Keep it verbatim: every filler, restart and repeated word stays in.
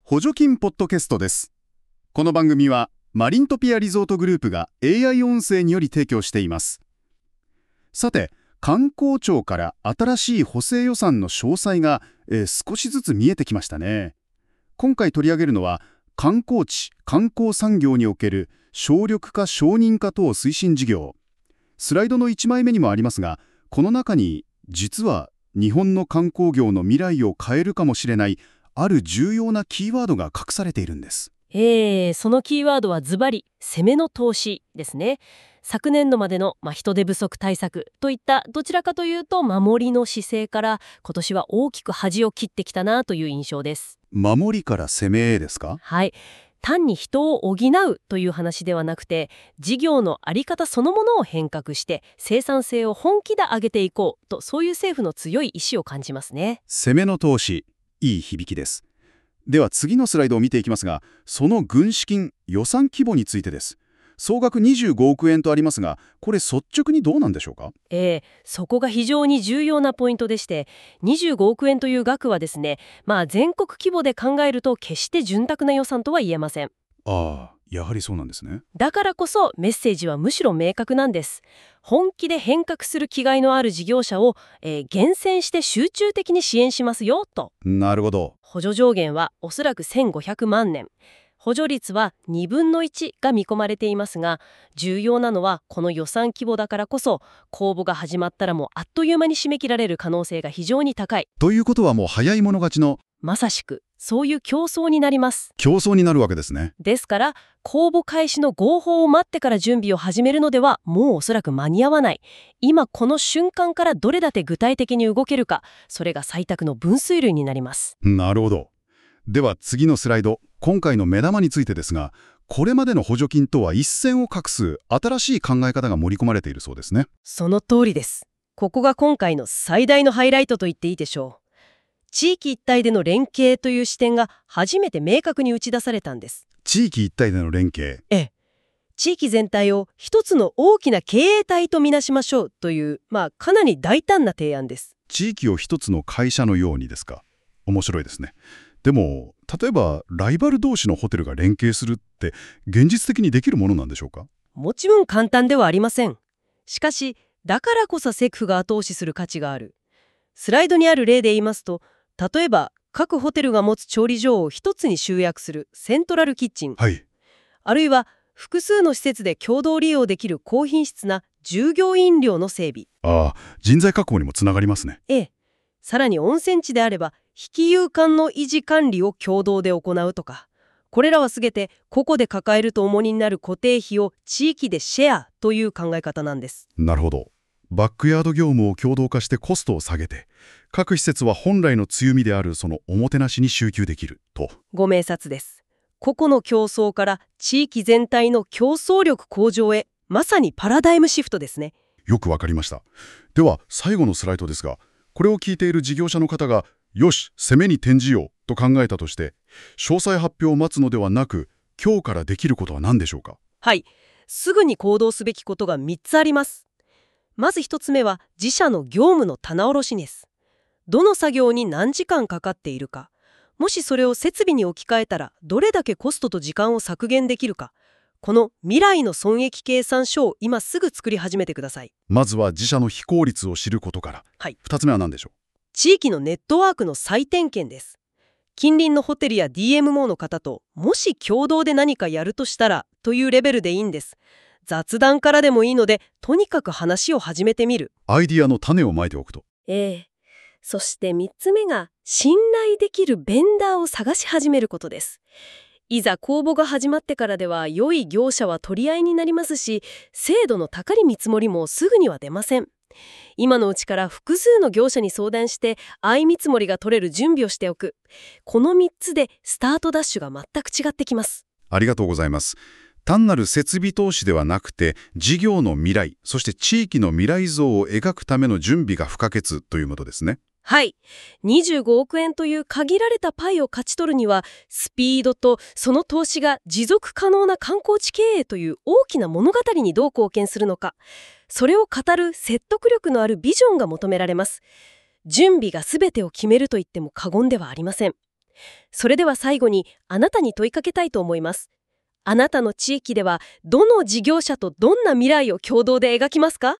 補助金ポッドキャストです。この番組はマリントピアリゾートグループが エーアイ 音声により提供しています。さて、観光庁から新しい補正予算の詳細が、えー少しずつ見えてきましたね。今回取り上げるのは観光地・観光産業における省力化・承認化等推進事業。スライドのいちまいめにもありますが、この中に実は日本の観光業の未来を変えるかもしれないある重要なキーワードが隠されているんです。 えー、そのキーワードはズバリ攻めの投資ですね。昨年度までの、まあ、人手不足対策といったどちらかというと守りの姿勢から今年は大きく舵を切ってきたなという印象です。 守りから攻めへですか？ はい。単に人を補うという話ではなくて、事業の在り方そのものを変革して生産性を本気で上げていこうと、そういう政府の強い意志を感じますね。 攻めの投資、いい響きです。では次のスライドを見ていきますが、その軍資金、予算規模についてです。総額にじゅうごおくえんとありますが、これ率直にどうなんでしょうか？ えー、そこが非常に重要なポイントでして、にじゅうごおくえんという額はですね、まあ全国規模で考えると決して潤沢な予算とは言えません。 ああ、やはりそうなんですね。 だからこそメッセージはむしろ明確なんです。本気で変革する気概のある事業者を、えー厳選して集中的に支援しますよと。 なるほど。 補助上限はおそらくせんごひゃくまんねん。補助率はにぶんのいちが見込まれていますが、重要なのはこの予算規模だからこそ、公募が始まったらもうあっという間に締め切られる可能性が非常に高い。 ということはもう早い者勝ちのまさしくそういう競争になります。 競争になるわけですね。 ですから公募開始の号砲を待ってから準備を始めるのではもうおそらく間に合わない。今この瞬間からどれだけ具体的に動けるか、それが採択の分水嶺になります。 なるほど。では次のスライド、今回の目玉についてですが、これまでの補助金とは一線を画す新しい考え方が盛り込まれているそうですね。 その通りです。ここが今回の最大のハイライトと言っていいでしょう。地域一体での連携という視点が初めて明確に打ち出されたんです。 地域一体での連携。 ええ。地域全体を一つの大きな経営体とみなしましょうという、まあかなり大胆な提案です。 地域を一つの会社のようにですか。面白いですね。でも、例えばライバル同士のホテルが連携するって現実的にできるものなんでしょうか？ もちろん簡単ではありません。しかし、だからこそセクフが後押しする価値がある。スライドにある例で言いますと、例えば各ホテルが持つ調理場を一つに集約するセントラルキッチン、 はい。 あるいは複数の施設で共同利用できる高品質な従業員寮の整備。 ああ、人材確保にもつながりますね。 ええ。さらに温泉地であれば引き遊館の維持管理を共同で行うとか、これらはすべて個々で抱えると重荷になる固定費を地域でシェアという考え方なんです。 なるほど。バックヤード業務を共同化してコストを下げて、各施設は本来の強みであるそのおもてなしに集中できると。 ご明察です。個々の競争から地域全体の競争力向上へ、まさにパラダイムシフトですね。 よくわかりました。では最後のスライドですが、これを聞いている事業者の方がよし攻めに転じようと考えたとして、詳細発表を待つのではなく今日からできることは何でしょうか？ はい。すぐに行動すべきことがみっつあります。まずひとつめは自社の業務の棚卸しです。どの作業に何時間かかっているか、もしそれを設備に置き換えたらどれだけコストと時間を削減できるか、この未来の損益計算書を今すぐ作り始めてください。 まずは自社の非効率を知ることから。 はい。 ふたつめは何でしょう？ 地域のネットワークの再点検です。近隣のホテルや ディーエムオー の方ともし共同で何かやるとしたらというレベルでいいんです。雑談からでもいいので、とにかく話を始めてみる。 アイディアの種をまいておくと。 ええ。そしてみっつめが信頼できるベンダーを探し始めることです。いざ公募が始まってからでは良い業者は取り合いになりますし、精度の高い見積もりもすぐには出ません。今のうちから複数の業者に相談して相見積もりが取れる準備をしておく。このみっつでスタートダッシュが全く違ってきます。 ありがとうございます。単なる設備投資ではなくて、事業の未来、そして地域の未来像を描くための準備が不可欠ということですね。 はい。にじゅうごおくえんという限られたパイを勝ち取るには、スピードとその投資が持続可能な観光地経営という大きな物語にどう貢献するのか、それを語る説得力のあるビジョンが求められます。準備が全てを決めると言っても過言ではありません。 それでは最後にあなたに問いかけたいと思います。あなたの地域ではどの事業者とどんな未来を共同で描きますか？